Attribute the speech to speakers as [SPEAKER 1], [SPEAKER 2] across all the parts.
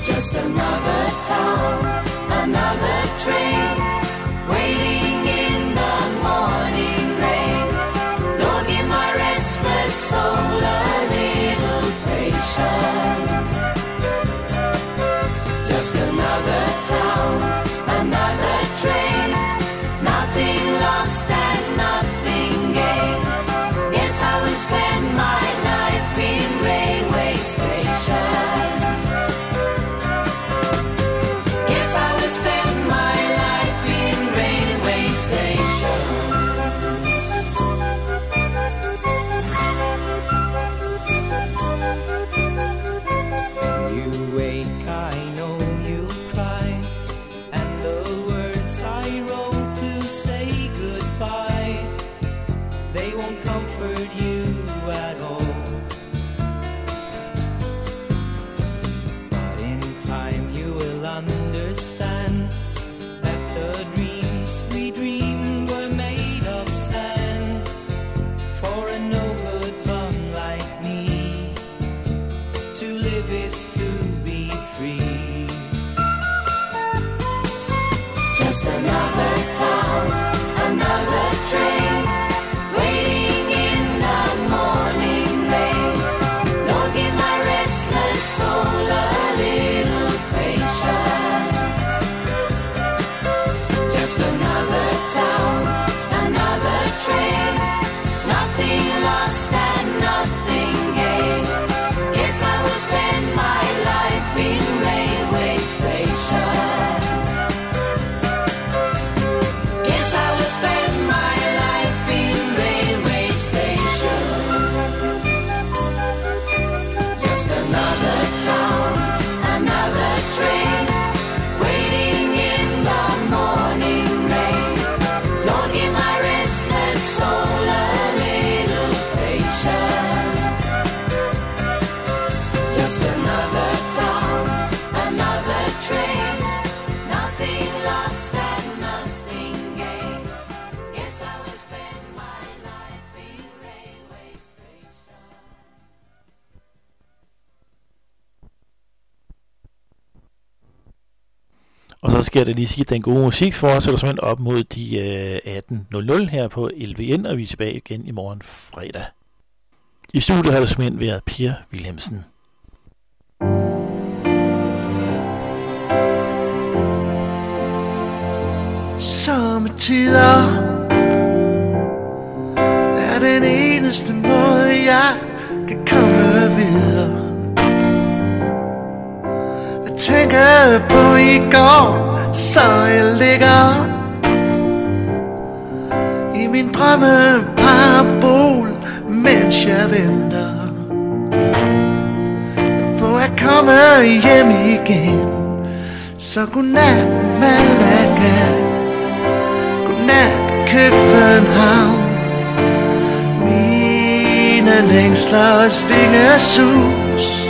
[SPEAKER 1] Just another town, another train, waiting in the morning rain. Lord, give my restless soul a little patience. Just another town, another train, nothing lost and nothing gained. Guess I will spend my life in railway stations. Guess I will spend my life in railway stations.
[SPEAKER 2] When you wake, I know you'll cry, and the words I wrote to say goodbye, they won't comfort you at all. But in time you will understand that the dreams we dreamed were made of sand. For a no-good bum like me, to live is to be free.
[SPEAKER 1] Just another town, another train, waiting in the morning rain. Lord, give my restless soul a little patience. Just another town, another train, nothing lost and nothing gained. Guess I will spend my life in railway stations. Guess I will spend my life in railway stations. Just another town, another train, waiting in the morning rain. Lord, give my restless soul a little patience. Just another town, another train, nothing lost and nothing gained. Guess I will spend my life in railway stations.
[SPEAKER 3] Og så skal det lige sige, at den gode musik fortsætter simpelthen op mod de 18.00 her på LVN, og vi er tilbage igen i morgen fredag. I studiet har det simpelthen været Per Wilhelmsen.
[SPEAKER 4] Sommetider er den eneste måde jeg kan komme videre. Jeg tænker på i går, så jeg ligger i min drømmeparabol, mens jeg venter på at komme hjem igen. Så godnat Malaga, godnat København. Mine længslers vingesus.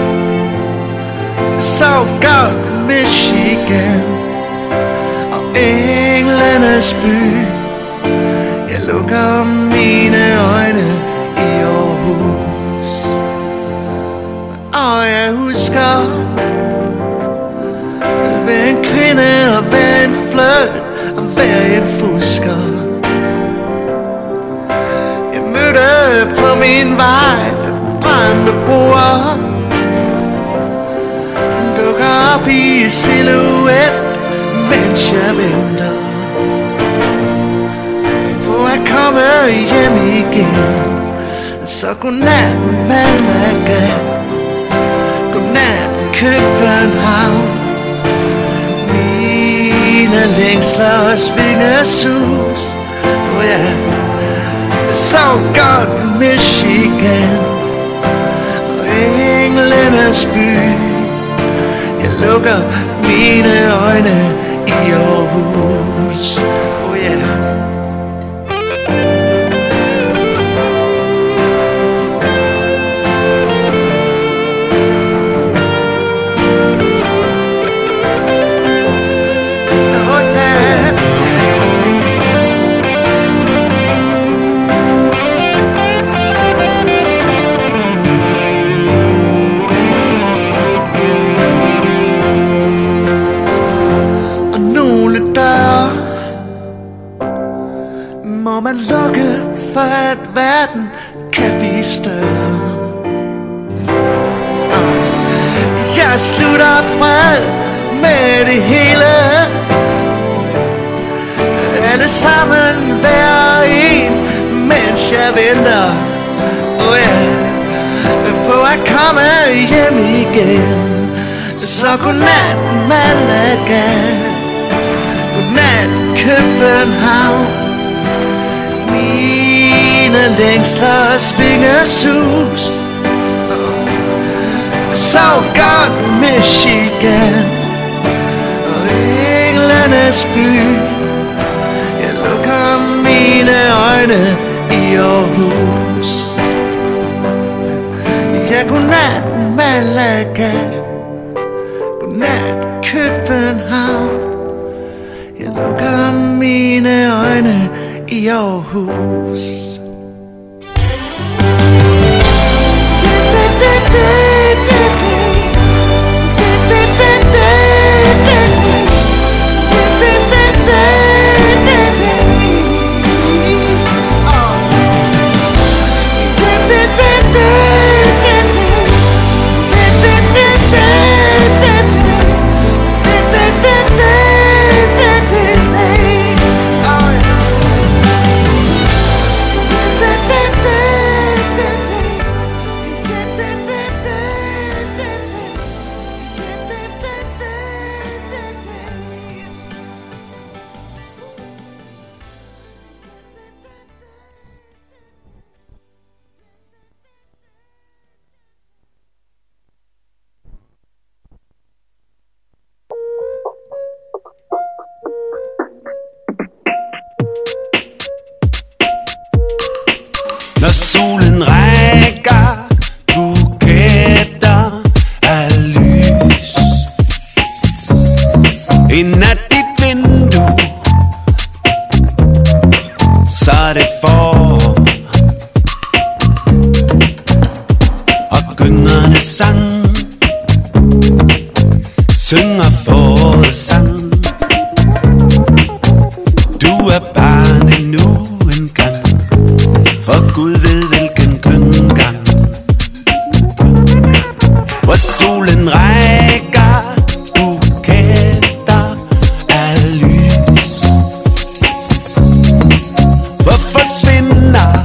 [SPEAKER 4] Jeg så godt Michigan og englenes by. Jeg lukker mine øjne i Aarhus, og jeg husker hver en kvinde og hver en flirt og hver en fusker. Jeg mødte på min vej brændte broer, dukker op i silhuet, mens jeg venter på at komme hjem igen. Så godnat Malaga, godnat København. Mine længslers vingesus, oh ja. Så godt Michigan og englenes by. Jeg lukker mine øjne i Aarhus, oh ja. at verden kan blive større. Jeg slutter fred med det hele. Alle sammen hver en, mens jeg venter på at komme hjem igen. Så godnat Malaga, godnat København. Mine længslers vingesus. Så godt Michigan og englenes by. Jeg lukker mine øjne i Aarhus. Ja, godnat Malaga, godnat København. Jeg lukker mine øjne i Aarhus.
[SPEAKER 5] Når solen rækker buketter af lys ind ad dit vindue, så er det forår og gyngerne sang synger forårets sang. Du er barn endnu en gang, for Gud ved hvilken køngang. Hvor solen rækker buketter af lys. Hvor forsvinder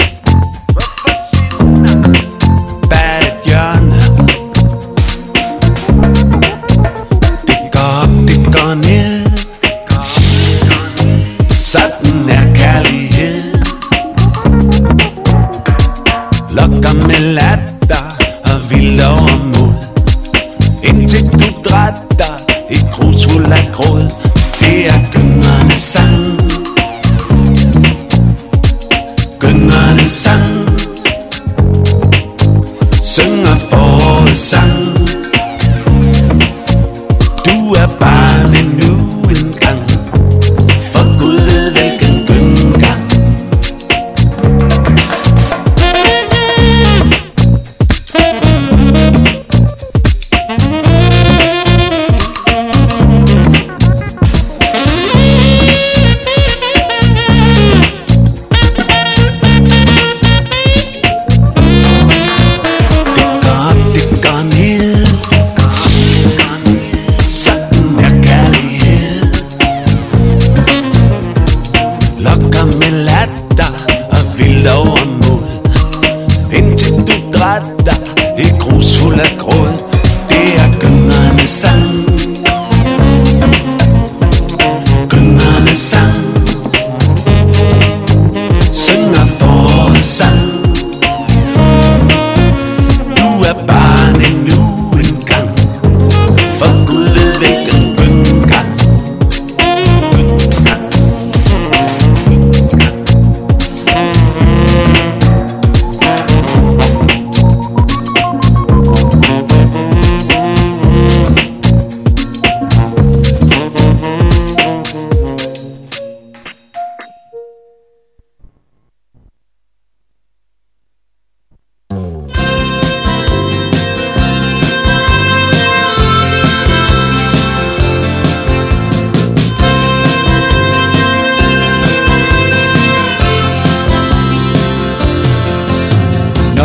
[SPEAKER 5] bag et hjørne. Det går op, det går ned. Sådan er kærlighed. Lokker med latter og vild overmod, indtil du drætter i grus fuld af gråd. Det er gyngernes sang, gyngernes sang, synger forårets sang. Du er barn endnu en gang, for Gud ved hvilken gyngang. Det går ned.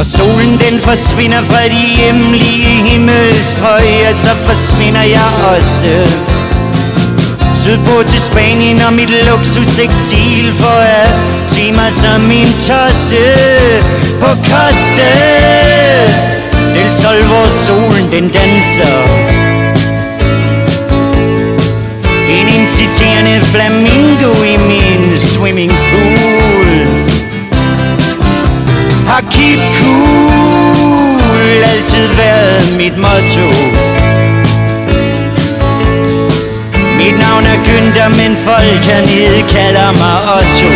[SPEAKER 6] Når solen den forsvinder fra de hjemlige himmelstrøg, så forsvinder jeg også sydpå til Spanien og mit luksuseksil for at se mig som en tosse på Costa del Sol, hvor solen den danser. En inciterende flamingo i min swimmingpool. Har keep cool altid været mit motto. Mit navn er Günther, men folk hernede kalder mig Otto.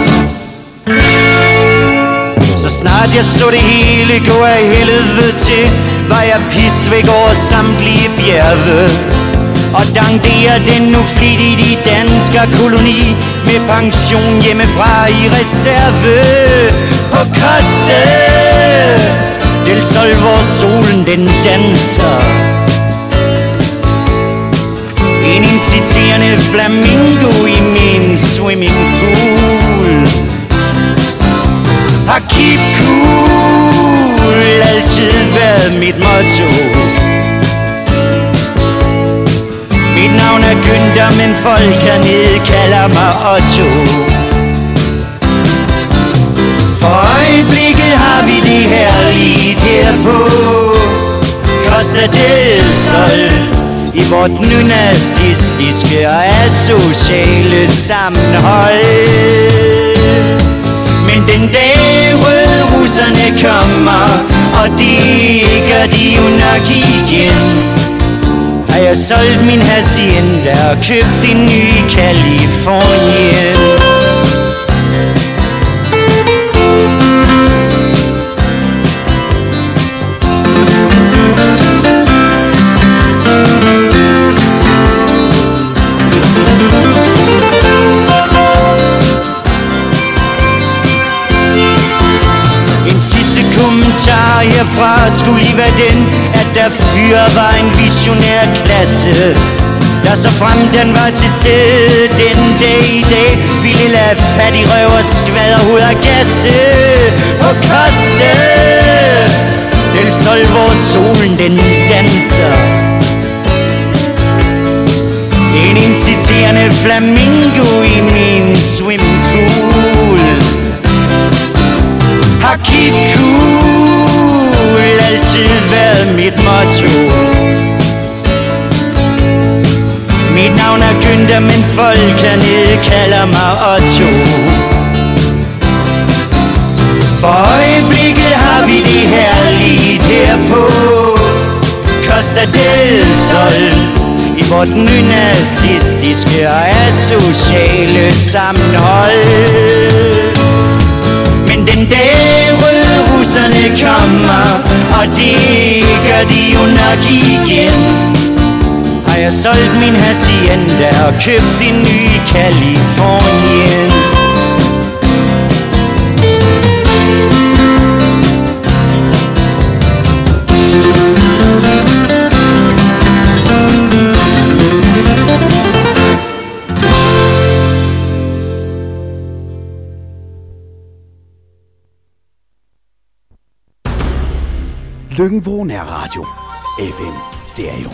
[SPEAKER 6] Så snart jeg så det hele gå af helvede til, var jeg pist væk over samtlige bjerge. Og dankderer den nu flittigt i dansker koloni, med pension hjemmefra i reserve på Costa del Sol, hvor solen den danser. En inciterende flamingo i min swimmingpool. Har keep cool altid været mit motto. Mit navn er Günther, men folk hernede kalder mig Otto. For øjeblikket har vi det herligt her på Costa del Sol, i vort nynazistiske og asociale sammenhold. Men den dag rødrusserne kommer, og det gør de jo nok igen, har jeg solgt min hacienda og købt en ny i Californien. Herfra skulle lige være den, at der fyre var en visionær klasse, der så frem den var til stede den dag i dag, ville lade fattig røv og skvaderhoved og gasse på Costa del Sol, hvor solen den danser. En inciterende flamingo i min swimmingpool. Har keep cool altid været mit motto. Mit navn er Günther, men folk hernede kalder mig Otto. For øjeblikket har vi det herligt her på Costa del Sol, i vort nynazistiske og asociale sammenhold. Men den dag rødrusserne kommer, og det gør de jo nok igen, har jeg solgt min hacienda og købt en ny i Californien.
[SPEAKER 7] Løkken-Vrå Nærradio. FM Stereo.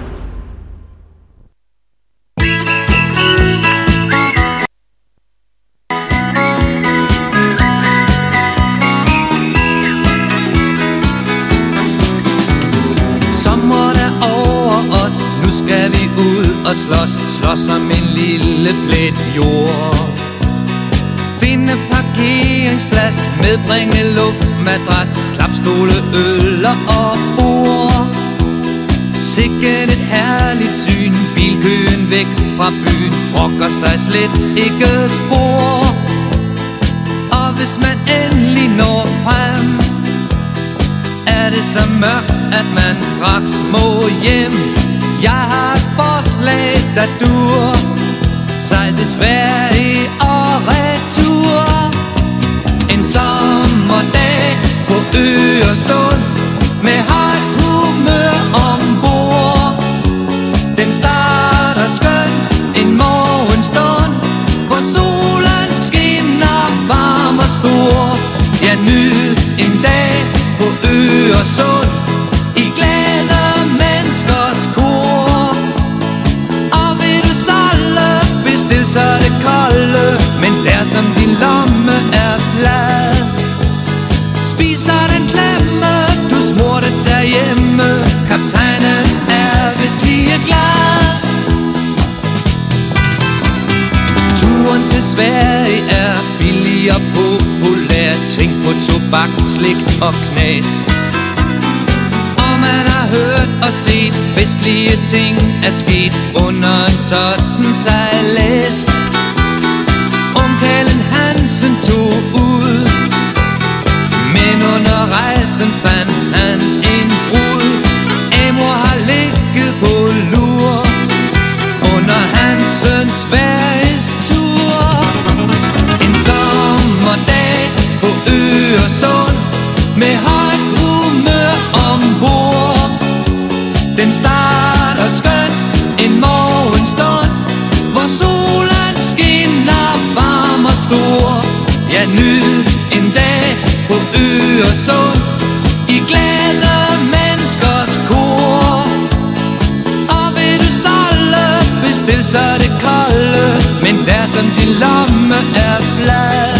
[SPEAKER 2] Sommeren er over os, nu skal vi ud og slås som en lille plet jord. Finde parkeringsplads, medbringe luftmadras, klapstole, øl og bord. Sikkert et herligt syn, bilkøen væk fra byen, rokker sig slet ikke spor. Og hvis man endelig når frem, er det så mørkt, at man straks må hjem. Jeg har et forslag, der dur, sejl til Sverige og retur. En sommerdag på Øresund med højt humør ombord. Den starter skønt en morgenstund, hvor solen skinner varm og stor. Jeg nyd en dag tobak, slik og knas. Og man har hørt og set festlige ting er sket under en sådan sejlads. Onkelen Hansen tog ud, men under rejsen fandt han en brud. Amor har ligget på lur under Hansens Sverigestur. En sommerdag på Øresund med højt humør ombord. Den starter skønt en morgenstund, hvor solen skinner varm og stor. Ja, nyd en dag på Øresund i glade menneskers kor. Og vil du solde, bestil så det kolde, men der som din lomme er flad.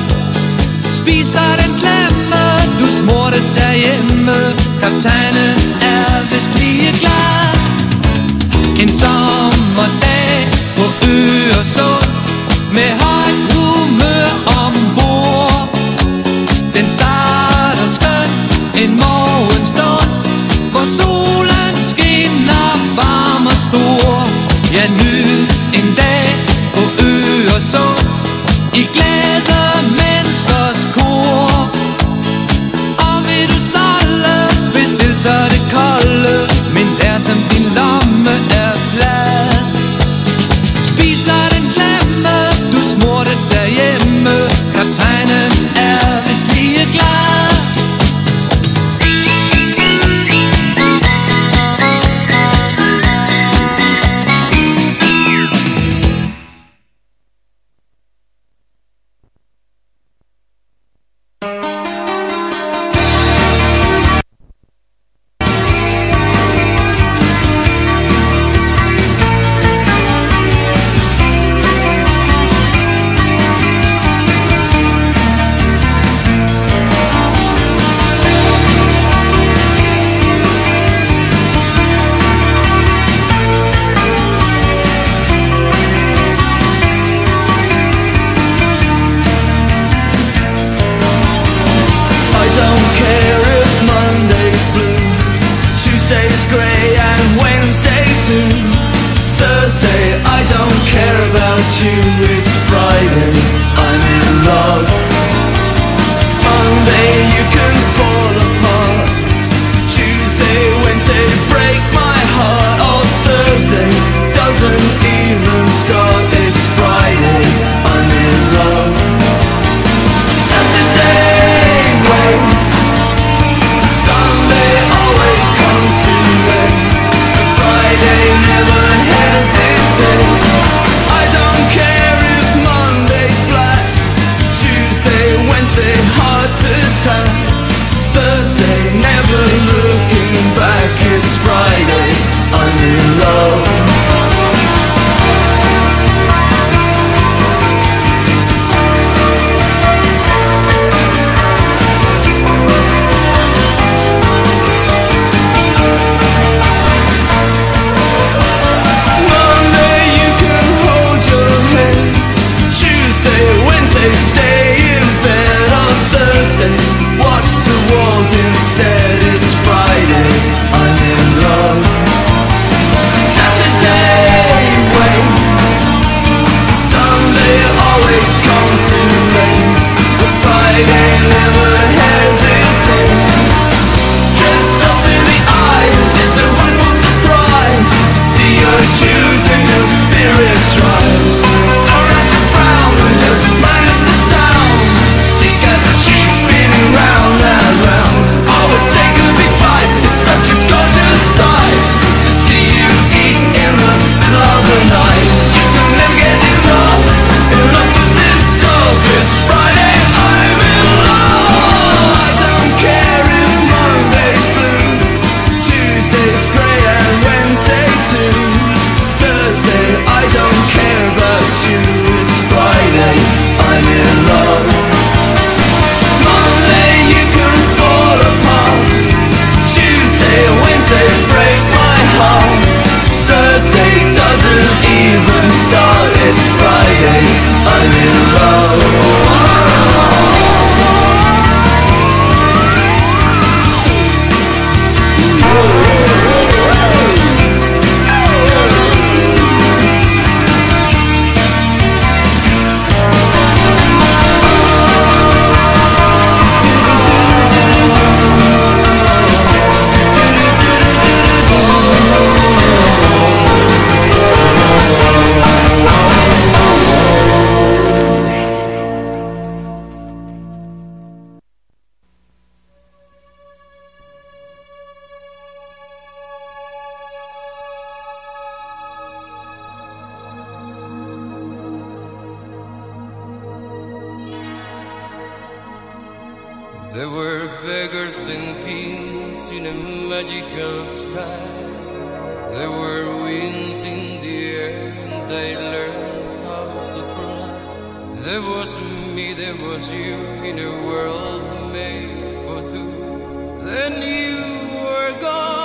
[SPEAKER 2] Spiser den klemme, du smurte derhjemme, kaptajnen er vist lige glad. En sommerdag på Øresund med højt humør ombord. Den starter skønt en morgenstund, hvor solen skinner varm og stor. Ja, nyd en dag på Øresund i glade menneskers kor. Og vil du solde, bestil så det kolde, men der som din lomme er flad. Spiser den klemme, du smurte derhjemme, kaptajnen er vist lige glad.
[SPEAKER 4] Hard to tell.
[SPEAKER 8] There were beggars and kings in a magical sky. There were winds in the air and they learned how to fly. There was me, there was you in a world made for two. Then you were gone.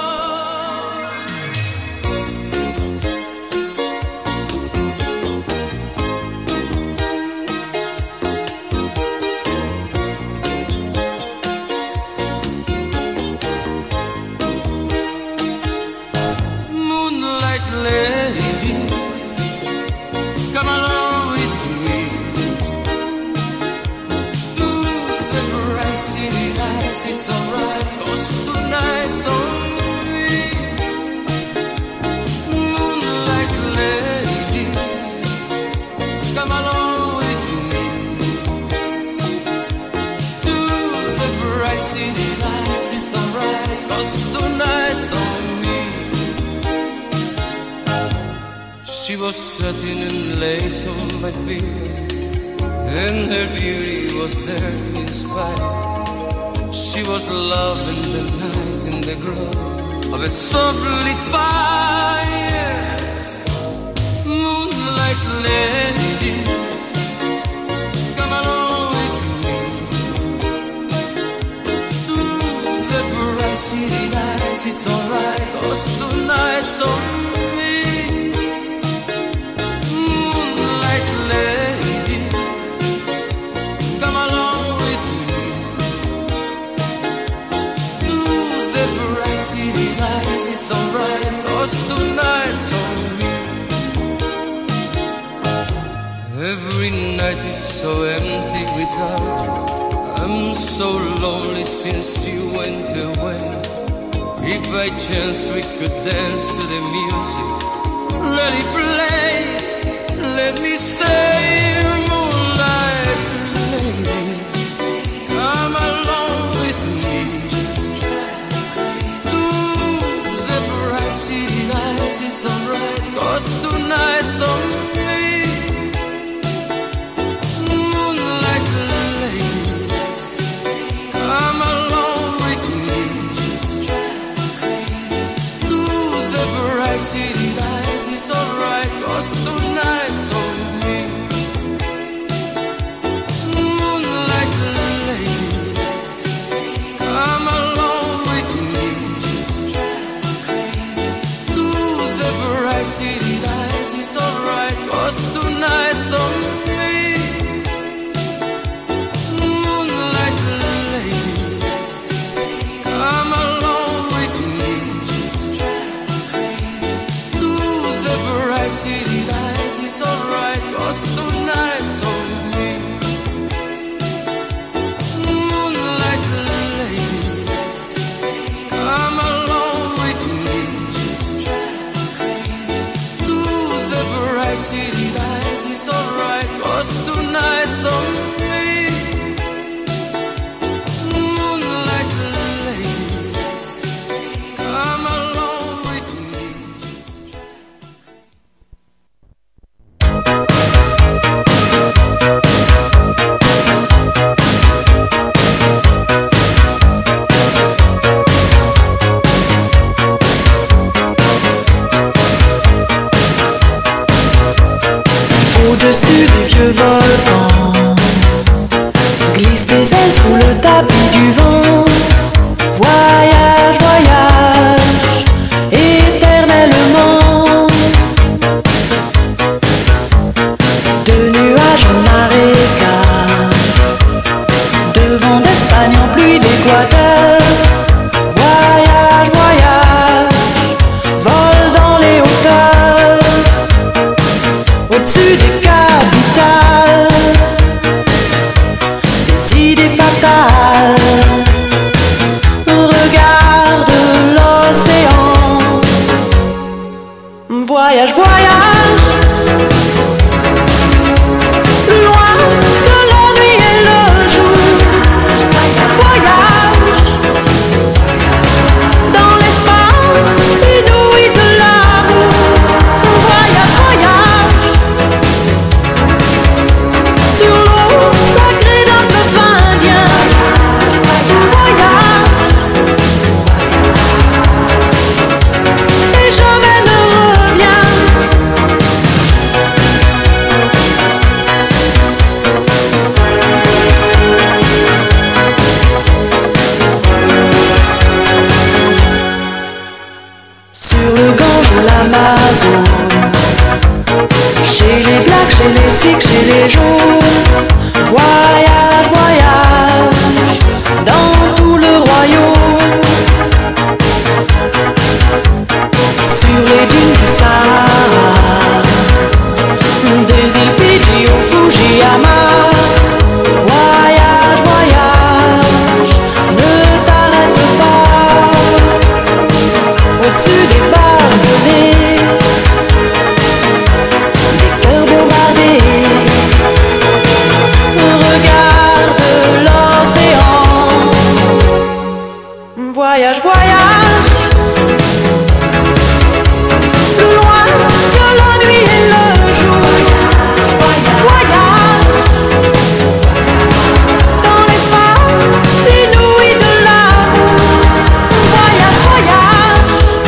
[SPEAKER 8] Lady, come along with me to the bright city lights. It's alright, 'cause tonight's on me. Moonlight lady, come along with me to the bright city lights. It's alright, 'cause tonight's on me. She was satin and lace on my pillow, and her beauty was there to inspire. She was love in the night, in the glow of a soft lit fire. Moonlight lady, come along with me to the bright city lights. It's alright, 'cause tonight's on me. Lady, come along with me to the bright city lights. It's alright, 'cause tonight's on me. Every night is so empty without you. I'm so lonely since you went away. If by chance we could dance to the music, let it play. Let me say, moonlight lady, come along with me to the bright city lights. It's alright, 'cause tonight's on me. Moonlight lady, come along with me to the bright city lights. It's alright, 'cause tonight's on me. Moonlight lady, come along with me to the bright city lights. It's alright, 'cause tonight's on me. Moonlight lady, come along with me to the bright city lights. It's alright, 'cause tonight's on me. Moonlight lady, come along with me to the bright city lights. It's alright, 'cause tonight's on me. Moonlight lady, come along with me.
[SPEAKER 9] Au-dessus des vieux volcans glissent tes ailes sous le tapis du vent. Voyage, voyage, éternellement. De nuages en marécage, de vent d'Espagne en pluie d'Équateur. Voyage, voyage, vole dans les hauteurs. Au-dessus des capitales, des idées fatales. Regarde l'océan. Voyage, voyage, plus loin que la nuit et le jour. Voyage dans l'espace inouï de l'amour. Voyage, voyage sur l'eau sacrée d'un fleuve indien. musique chez les jours. Voyage, voyage dans tout le royaume. Sur les dunes du Sahara, des îles Fidji au Fujiyama. Voyage, voyage, ne t'arrête pas. Au-dessus des barbelés, des cœurs bombardés. Regarde l'océan. Voyage, voyage, plus loin que la nuit et le jour. Voyage dans l'espace inouï de l'amour. Voyage, voyage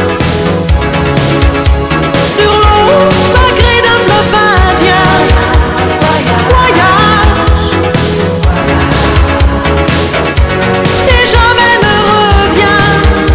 [SPEAKER 9] sur l'eau sacrée d'un fleuve indien. Voyage et jamais ne reviens.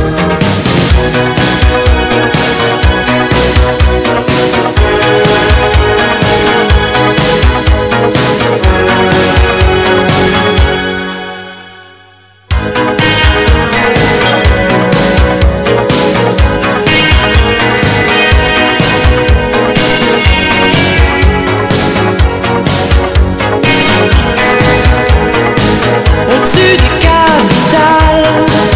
[SPEAKER 9] Au-dessus des capitales,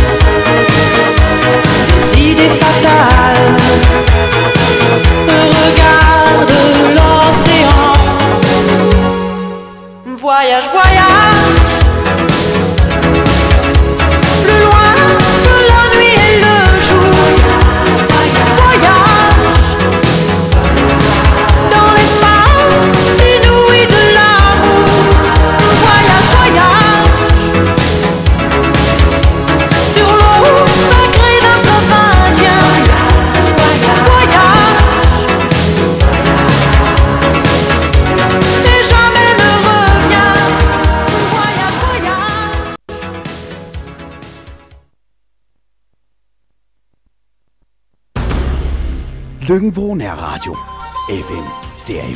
[SPEAKER 9] des idées fatales. Regarde l'océan. Voyage, voyage, plus loin que la nuit et le jour. Voyage dans l'espace inouï de l'amour. Voyage, voyage sur l'eau sacrée d'un fleuve indien. Voyage et jamais ne reviens. Voyage, voyage.
[SPEAKER 7] Lykken Radio. FM Stereo.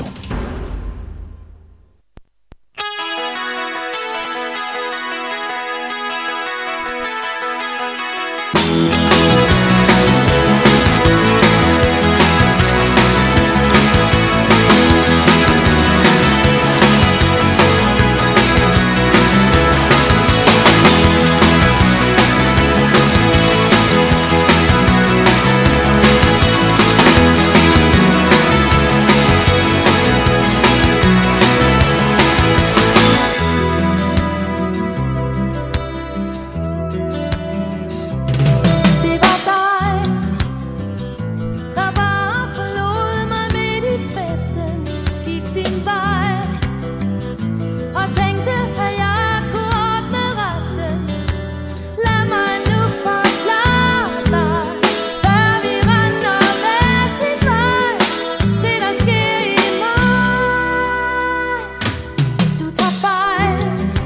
[SPEAKER 9] Det var dig, der bare forlod mig midt i festen. Gik din vej og tænkte, at jeg kunne ordne resten. Lad mig nu forklare dig, før vi render hver sin vej. Det der sker i mig, du tager fejl.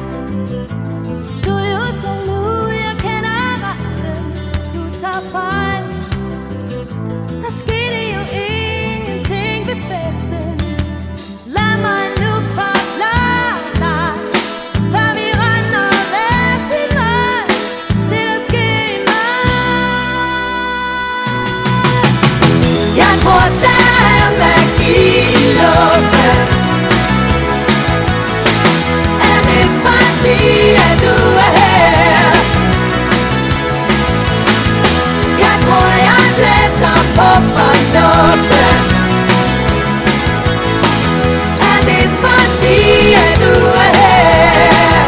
[SPEAKER 9] Du er jo så nu, jeg kender resten. Du tager fejl. Der skete jo ingenting ved festen. Lad mig nu forklare dig, før vi render hver sin vej. Det der sker i mig. Jeg tror, der er magi i luften. Er det fordi, at du er her? Jeg tror, jeg blæser på fornuften. Er det fordi, at du er her?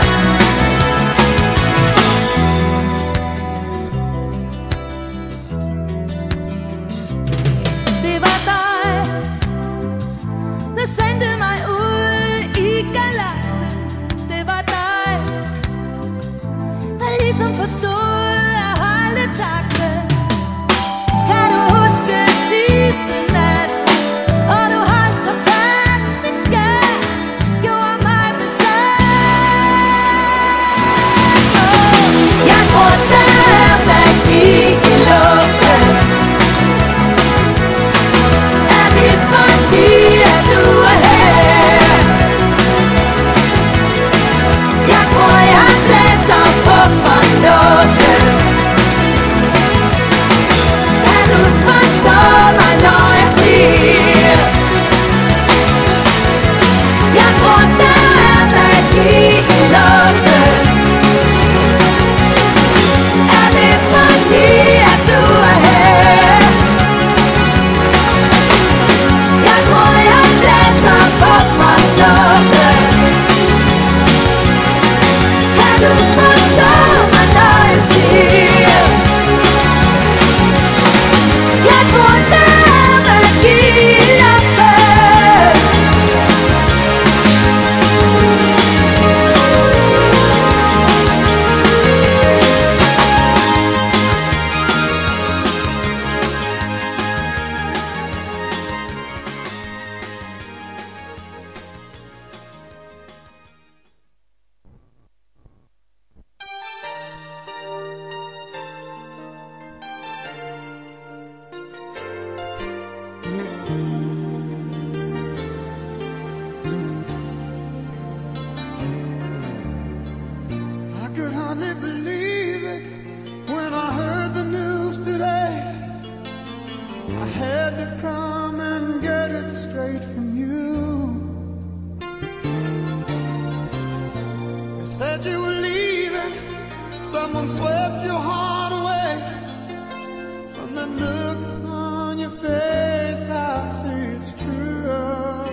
[SPEAKER 9] Det var dig, der sendte mig ud i galaksen. Det var dig, der ligesom forstod at holde takten. Kan du huske sidste nat, og du holdt så fast, min skat gjorde mig besat. Jeg tror, der er magi i luften. Er det fordi, at du er her?
[SPEAKER 4] it straight from you. You said you were leaving, someone swept your heart away. From the look on your face, I see it's true.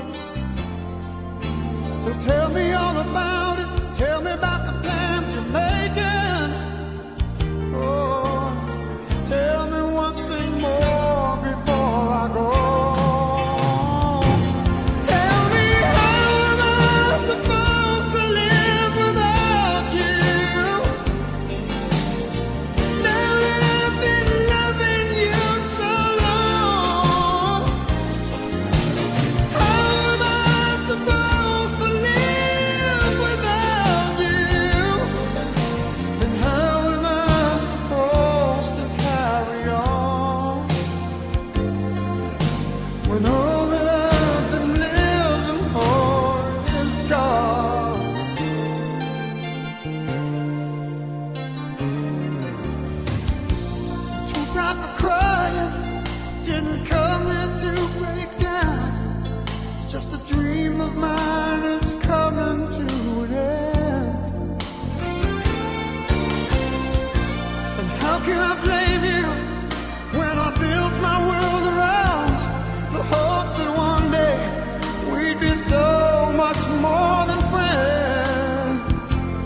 [SPEAKER 4] So tell me all about it, tell me about the plans you're making. Oh, tell me one thing more before I go. Tell me, how am I supposed to live without you? Now that I've been loving you so long, how am I supposed to live without you? And how am I supposed to carry on when all that I've been living for is gone? Too proud for crying, didn't come here to break down. It's just a dream of mine is coming to an end. And how can I blame you when I built my world around the hope that one day we'd be so much more than friends?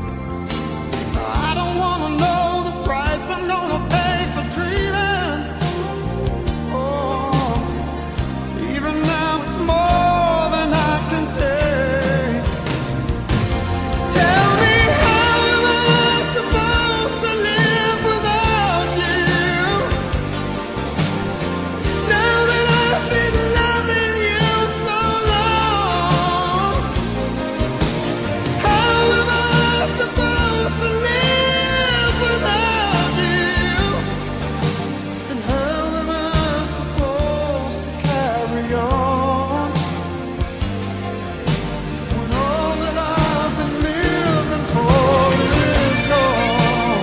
[SPEAKER 4] I don't wanna know the price I'm gonna pay for dreaming. Oh, even now it's more than I can take. Tell me, how am I supposed to live without you? Now that I've been loving you so long, how am I supposed to live without you? And how am I supposed to carry on when all that I've been living for is gone?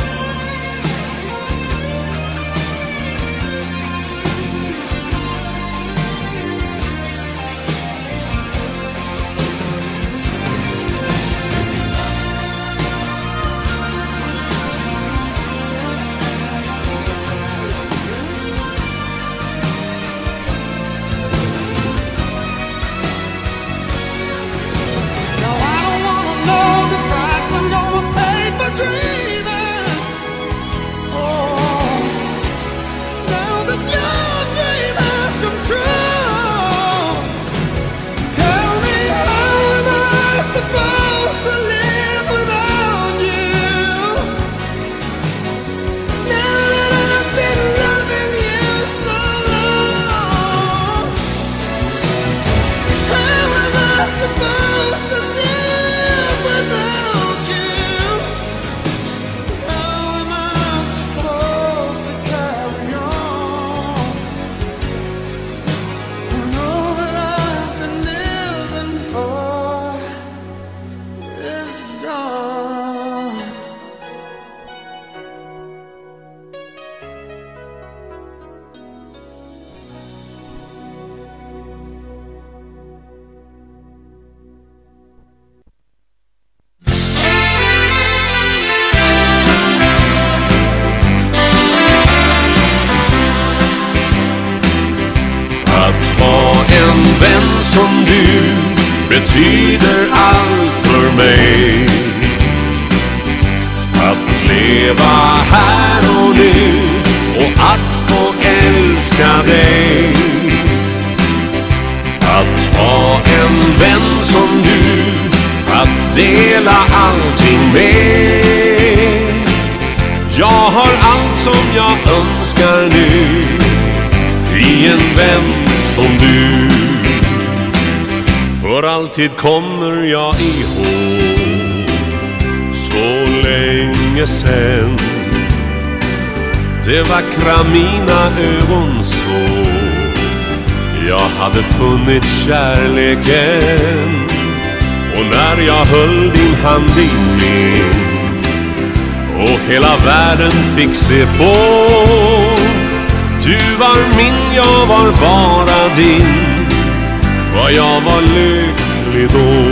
[SPEAKER 4] Now I don't wanna know the price I'm gonna pay for dreaming. Oh, now that your dream has come true, tell me, how am I supposed to live without you? Now that I've been loving you so long, how am I supposed to live without you? How am I supposed to carry on when all that I've been living for is gone?
[SPEAKER 5] Att ha en vän som du betyder allt för mig. Att leva här och nu och att få älska dig. Att ha en vän som du, att dela allting med. Jag har allt som jag önskar nu i en vän som du. För alltid kommer jag ihåg så länge sen det vackra mina ögon såg. Jag hade funnit kärleken, och när jag höll din hand i min och hela världen fick se på. Du var min, jag var bara din.
[SPEAKER 10] vad jag var lycklig då.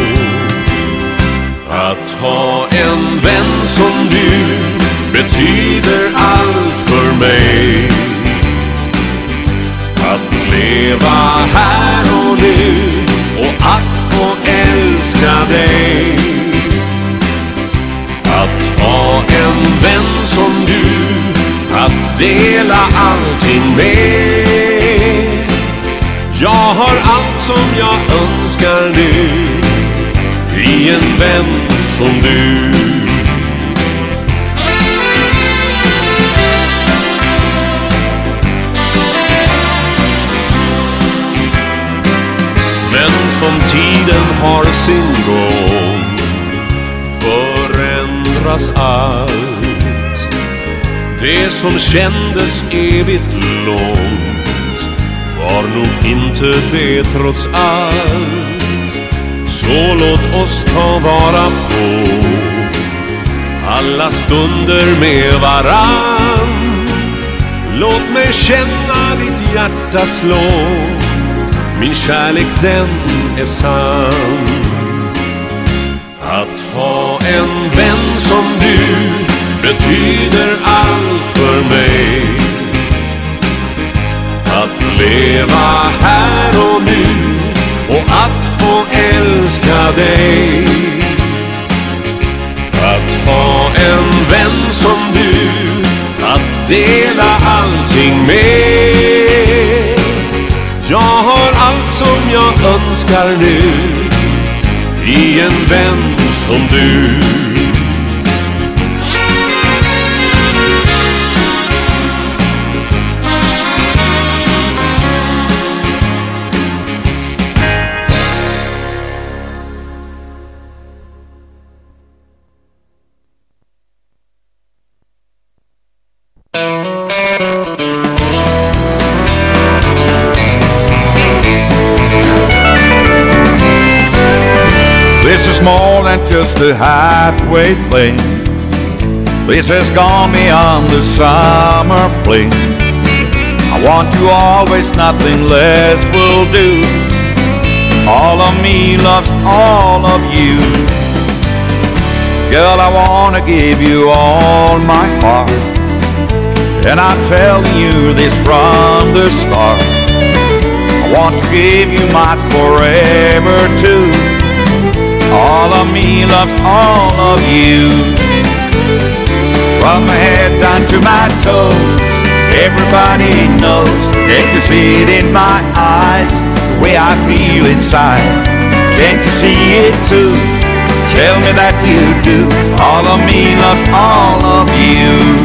[SPEAKER 10] Att ha en vän som du betyder allt för mig. Att leva här och nu och att få älska dig. Att ha en vän som du, att dela allting med. Jag har allt som jag önskar nu i en vän som du. Men som tiden har sin gång förändras allt. Det som kändes evigt långt var nog inte det trots allt. Så låt oss ta vara på alla stunder med varann. Låt mig känna ditt hjärta slå. Min kärlek den är sann. Att ha en vän som du betyder allt för mig. Att leva här och nu och att få älska dig. Att ha en vän som du, att dela allting med. Jag har allt som jag önskar nu i en vän som du.
[SPEAKER 11] This is more than just a halfway thing. This has gone beyond the summer fling. I want you always, nothing less will do. All of me loves all of you. Girl, I wanna give you all my heart, and I'm telling you this from the start. I want to give you my forever too. All of me loves all of you. From my head down to my toes, everybody knows. They can see it in my eyes, the way I feel inside. Can't you see it too? Tell me that you do. All of me loves all of you.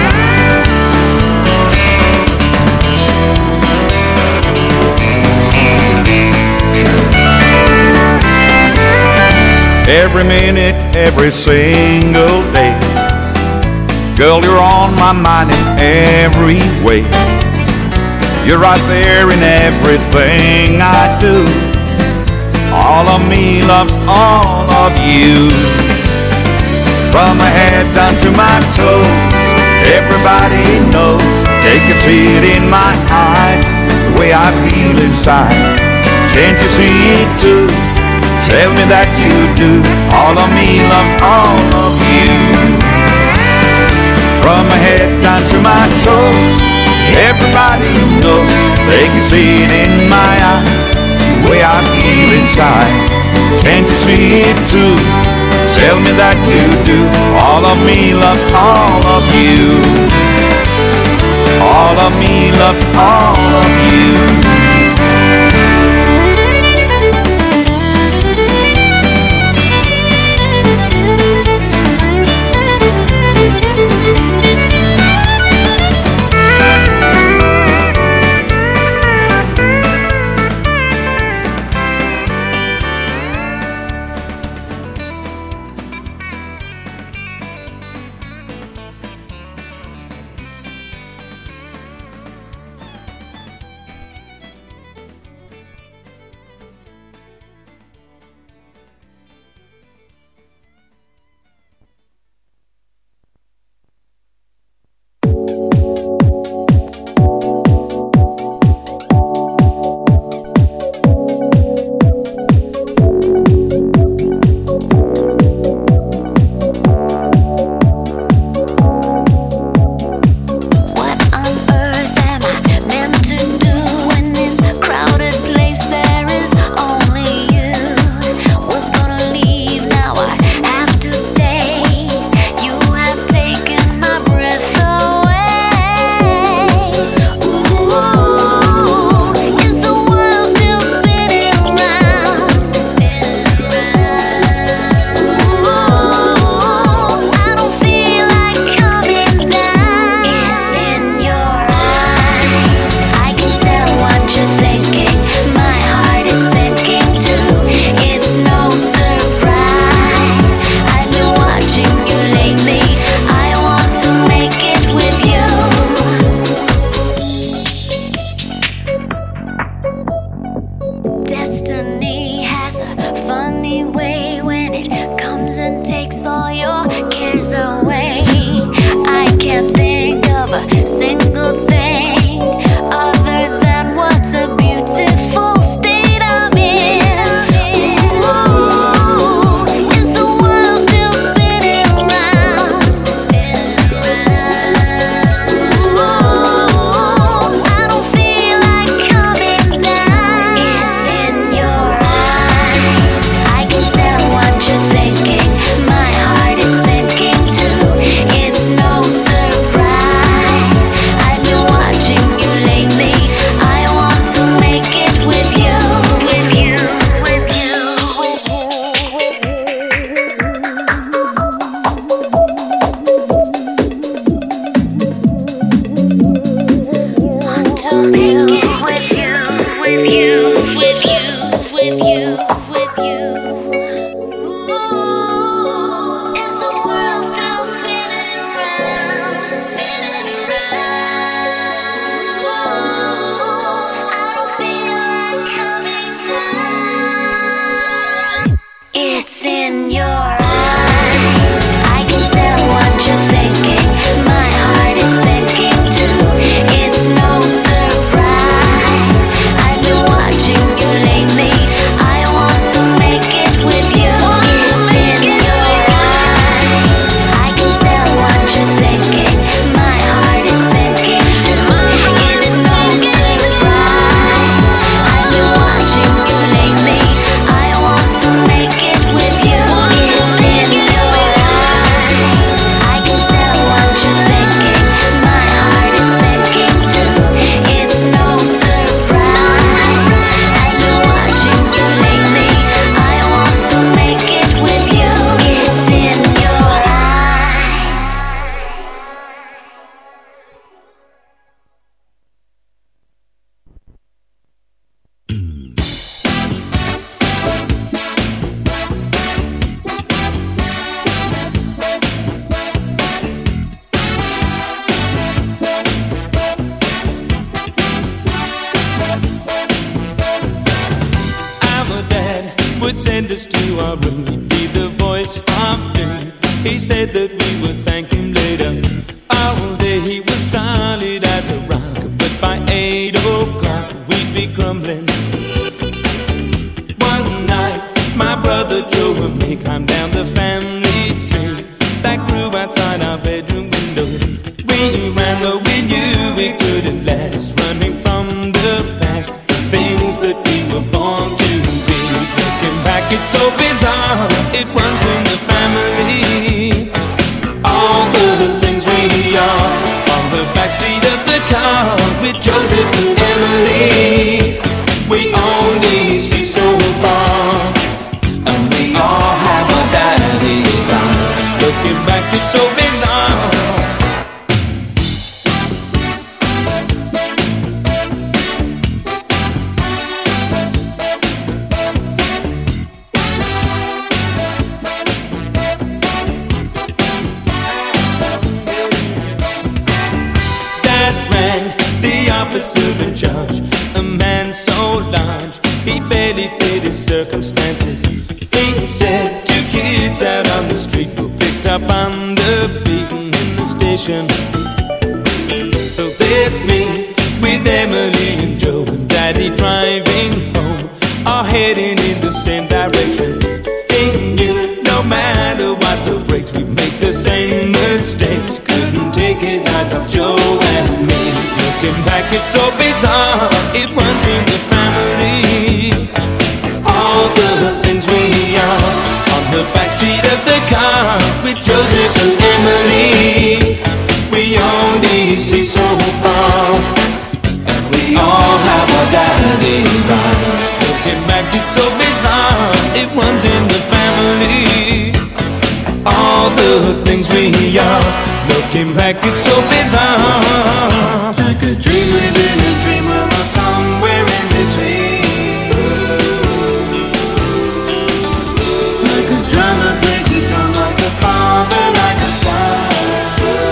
[SPEAKER 11] Every minute, every single day, girl, you're on my mind in every way. You're right there in everything I do. All of me loves all of you. From my head down to my toes, everybody knows. They can see it in my eyes, the way I feel inside. Can't you see it too? Tell me that you do. All of me loves all of you. From my head down to my toes, everybody knows. They can see it in my eyes, the way I feel inside. Can't you see it too? Tell me that you do. All of me loves all of you. All of me loves all of you.
[SPEAKER 2] would send us to our room. He'd be the voice of doom. He said that we would thank him later. All day he was solid as a rock, but by 8 o'clock we'd be crumbling. One night my brother Joe and me climbed down the family tree that grew outside our bedroom window. We ran though we knew we couldn't last, running from the past, things that we were born to be. Looking back, it's so bizarre, it runs in the family. All the things we are on the backseat of the car with Joseph and Emily. We only see so far, and we all have our daddy's eyes. Looking back, it's so bizarre. Officer in charge, a man so large he barely fit his circumstances. He said 2 kids out on the street were picked up on the beaten in the station. So there's me with Emily and Joe and Daddy driving home, all heading in the same direction. He knew no matter what the brakes, we make the same mistakes. Couldn't take his eyes off Joe and me. Looking back, it's so bizarre, it runs in the family. All the things we are on the backseat of the car with Joseph and Emily. We only see so far, and we all have our daddy's eyes. Looking back, it's so bizarre, it runs in the family. All the things we are, looking back, it's so bizarre. Like a dream within a dream, or somewhere in between. Like a drama plays his drum, like a father, like a son.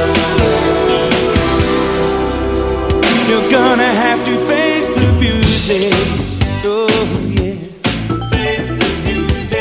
[SPEAKER 2] You're gonna have to face the music. Oh yeah, face the music.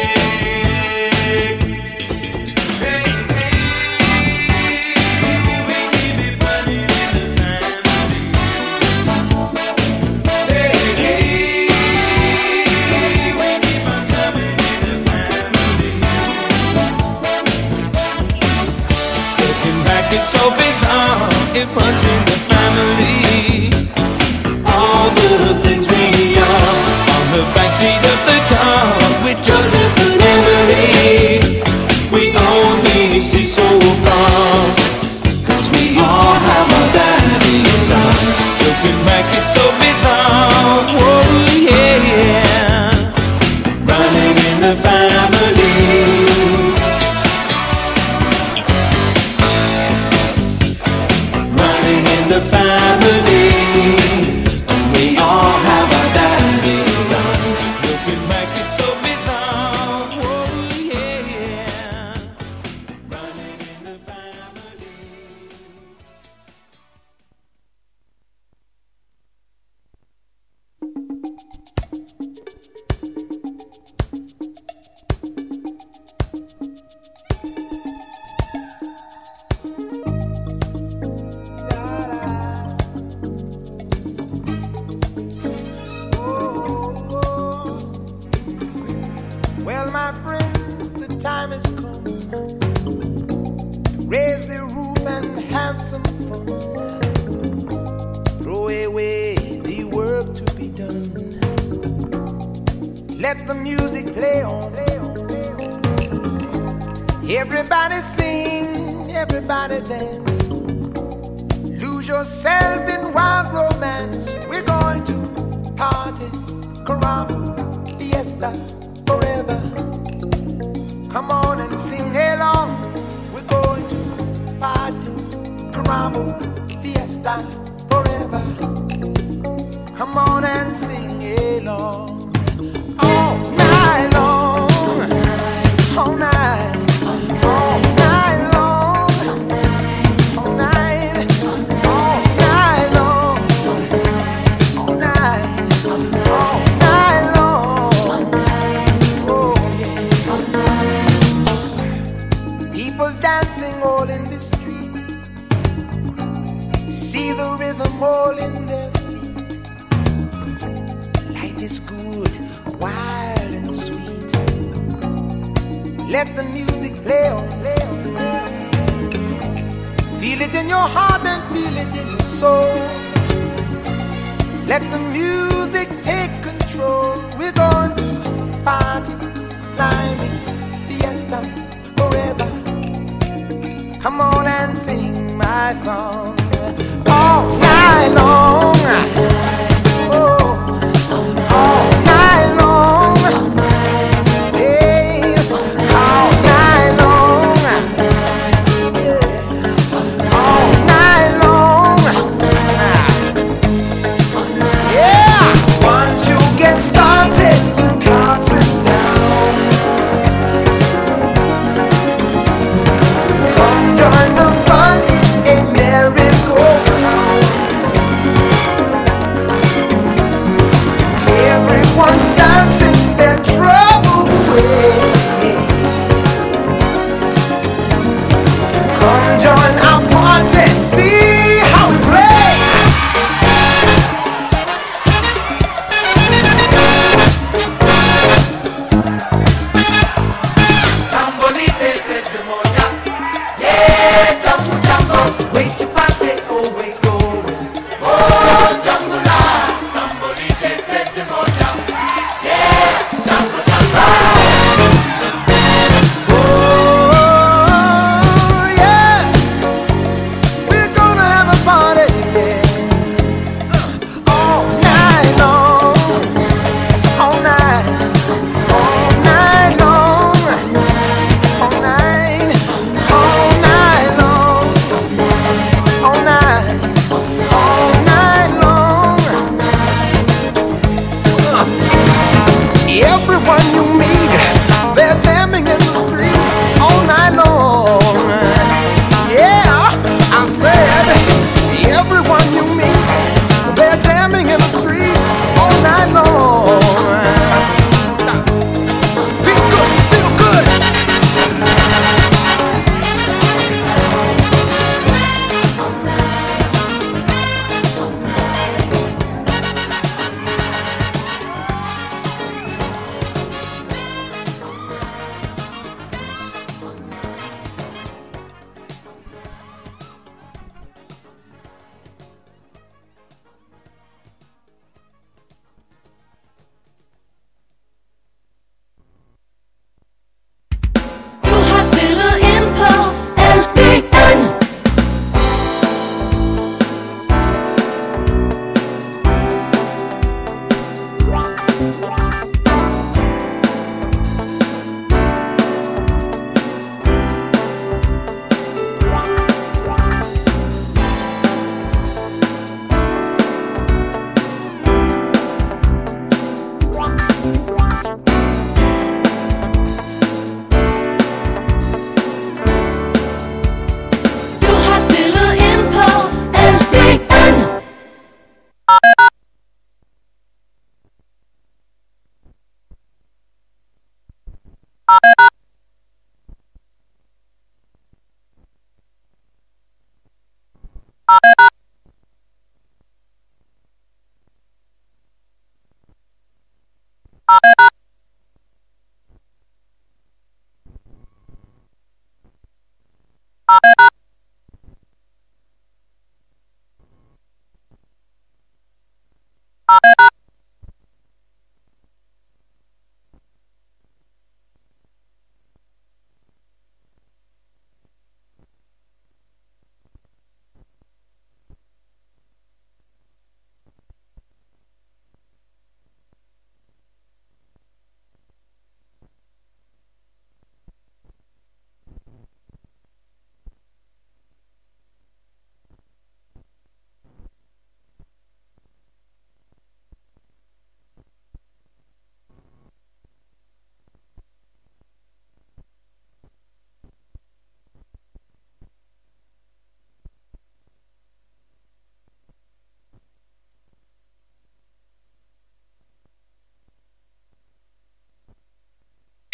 [SPEAKER 12] my friends, the time has come. Raise the roof and have some fun. Throw away the work to be done. Let the music play on. Everybody sing, everybody dance. Lose yourself in wild romance. We're going to party, caramba, fiesta, forever. Come on and sing along. We're going to party, caramba, fiesta, forever. Come on and sing along. All night long, all night. All night long, all night, all night long, all night, all night long. Oh yeah. People dancing all in the street. See the rhythm all in their feet. Life is good, wild and sweet. Let the music play on, play on, play on. Feel it in your heart and feel it in your soul. Let the music take control. We're going to party, climbing, fiesta, forever. Come on and sing my song. All night long. Oh, all night long. Yes, all night long. Yeah, all night long. Yeah, once you get started, you can't sit down. Come join the fun, it's a merry-go-round. Everyone's dancing their troubles away. Come join our party, see how we play. Sambolite se demonia, yeah, jumbo jumbo, wait to party, oh we going, oh jumbo la. Sambolite se demonia, yeah, jumbo jumbo. Oh yeah, we're gonna have a party, yeah. All night long, all night, all night long, all night, all night long, all night, all night long. Everyone you meet